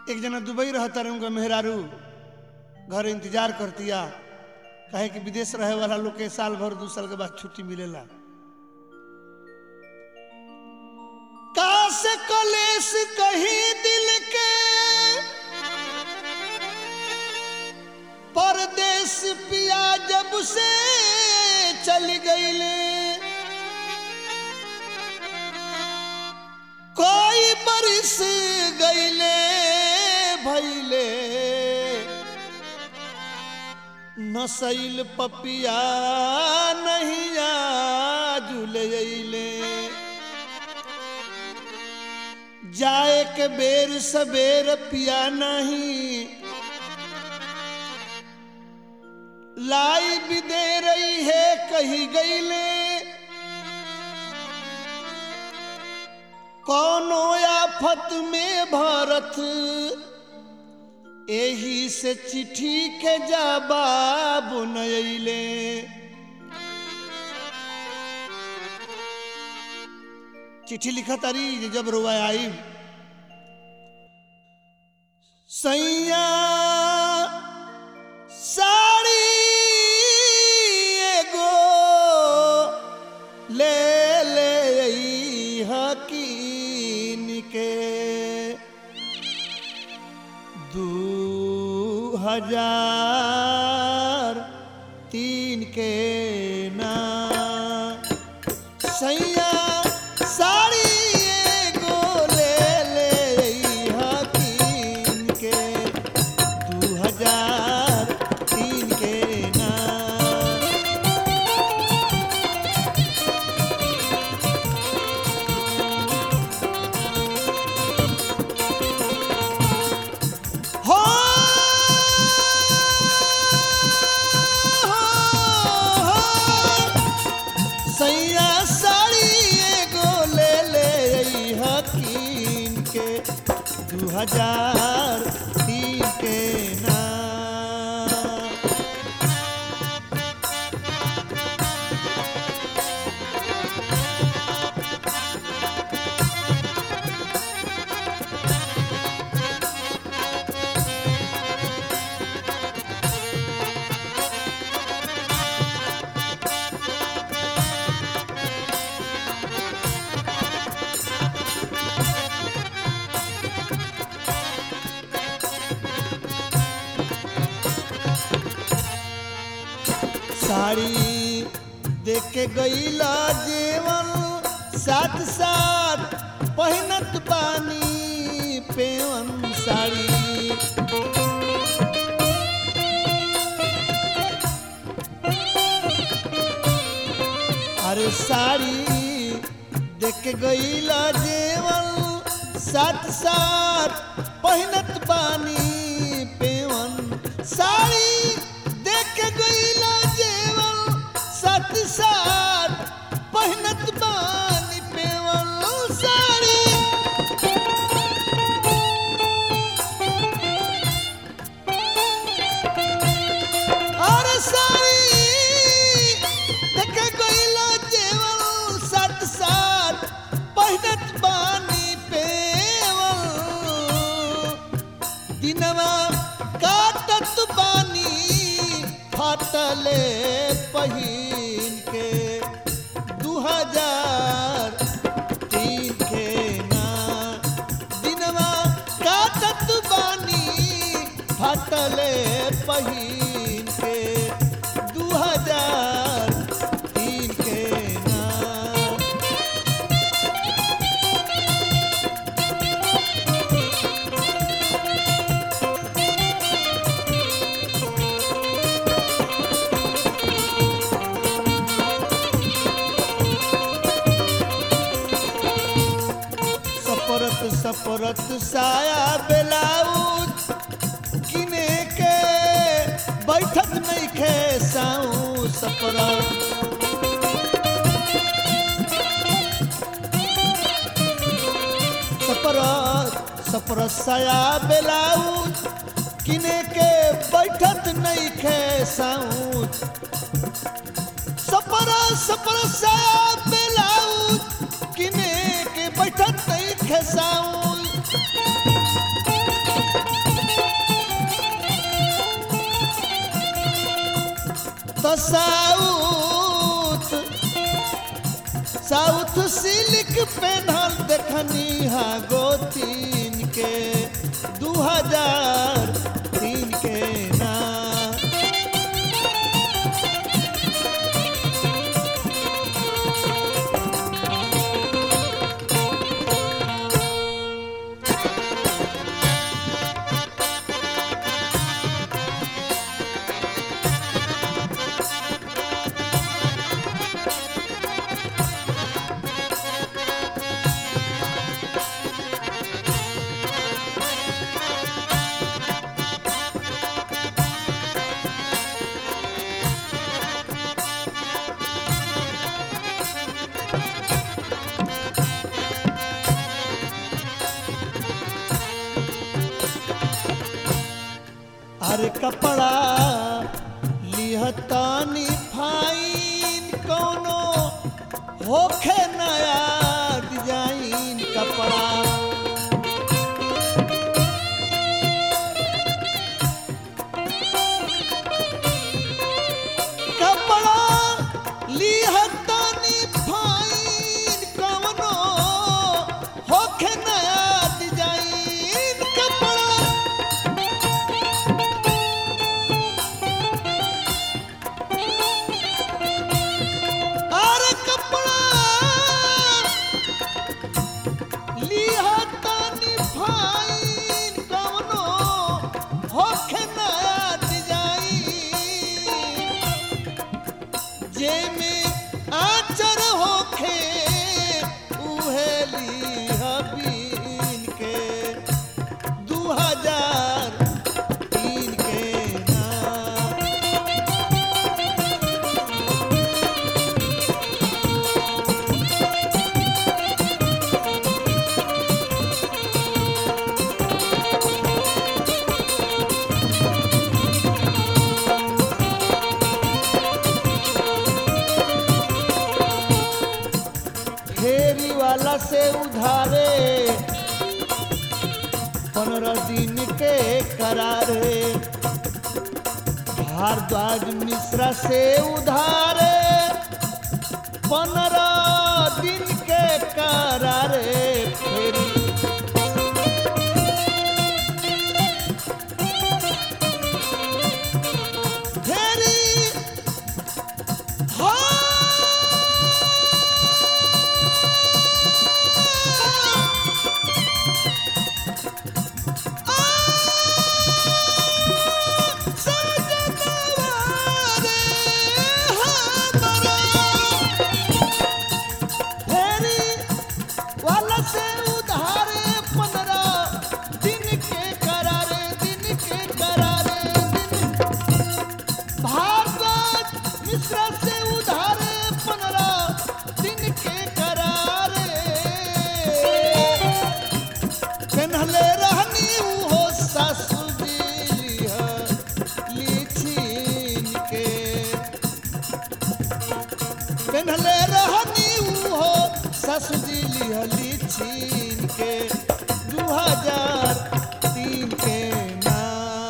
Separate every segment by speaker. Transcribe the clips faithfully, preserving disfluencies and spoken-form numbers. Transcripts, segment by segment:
Speaker 1: एक जना दुबई रहता रहे उनका मेहरारू घर इंतजार करतिया कहे कि विदेश रहे वाला लोग के साल भर दो साल के बाद छुट्टी मिलेला। काश कलेश कहीं दिल के परदेश पिया जब से चल गईले कोई बरिस गईले भैले नसैल पपिया नहीं आजुले जाए के बेर सबेर पिया नहीं लाई भी दे रही है कहीं गईले कौनो आफत में भारत एही से चिट्ठी के जवाब नयले चिट्ठी लिखा तारी जब रुआ आई सैया साड़ी एगो ले ले हकीन के दू हजार तीन के ना सैया साड़ी एगो ले ले हकीन के दू हजार तीन के ना हो सैया साड़ी एगो ले ले हकीन के दू हजार तीन के ना साड़ी देख के गईला जेवन साथ साथ पहनत बानी पेवन साड़ी अरे साड़ी देख के गईला जेवन साथ साथ पहनत बानी पेवन साड़ी देख के गईला साथ साथ पहनत बानी पेवन साड़ी और साड़ी देख गईला जेवन साथ साथ पहनत बानी पेवन दिनवा काटत बानी फाटले पहिन के दू हजार तीन के ना दिनवा काटत बानी फाटले पहिन के दू हजार तीन के ना सपरत सपरत साया ब्लाउज किने के बैठत नहीं खे साऊ सपरत सपरत सपरत साया ब्लाउज किने के बैठत नहीं खे साऊ सपरत सपरत साया ब्लाउज किने के बैठत नहीं खे साऊ साउथ साउथ सिल्क पेनहल देखनी हा गोतीन के दू हजार तीन के ना। अरे कपड़ा लिहतानी फाइन कोनो होखे नया डिजाइन कपड़ा। कपड़ा लिहतानी फाइन कोनो होखे नया डिजाइन कपड़ा। फेरी वाला से उधारे पंद्रह दिन के करारे। भारद्वाज मिश्रा से उधारे पंद्रह दिन के करारे। फेरी फेरी हाँ पेन्हले रहनी हो ससुजी लिहली छीन के दू हजार तीन के ना।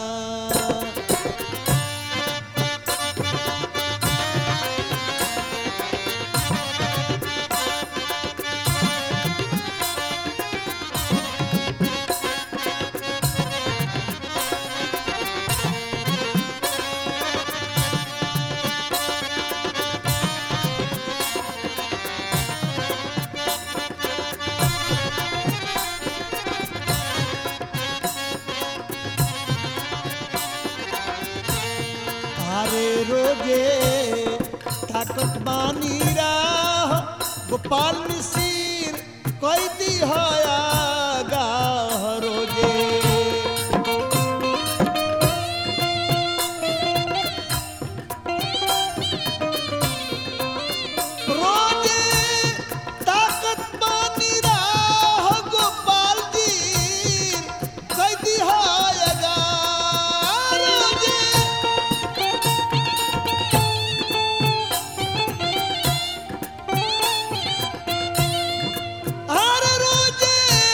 Speaker 1: अरे रोजे ताकत बानी राह गोपाल मिसिर कैदी हया गाह रोजे। रोजे ताकत बानी राह गोपाल जी कैदी हया गाह रोजे। अरे रोजे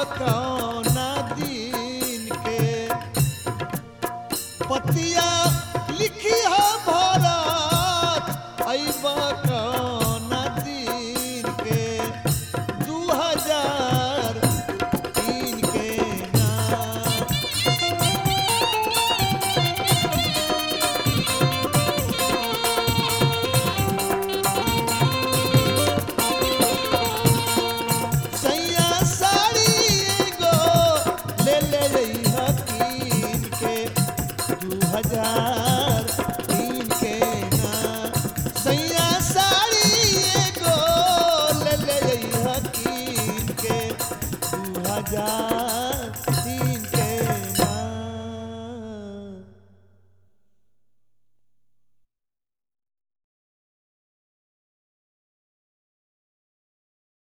Speaker 1: कौना दिन के पतिया लिखी है भारत अइबा कौना दिन के दू हजार तीन के ना सैया साड़ी एगो ले ले रही हकीन के दू हजार तीन के ना सैया साड़ी एगो ले ले रही हकीन के दू हजार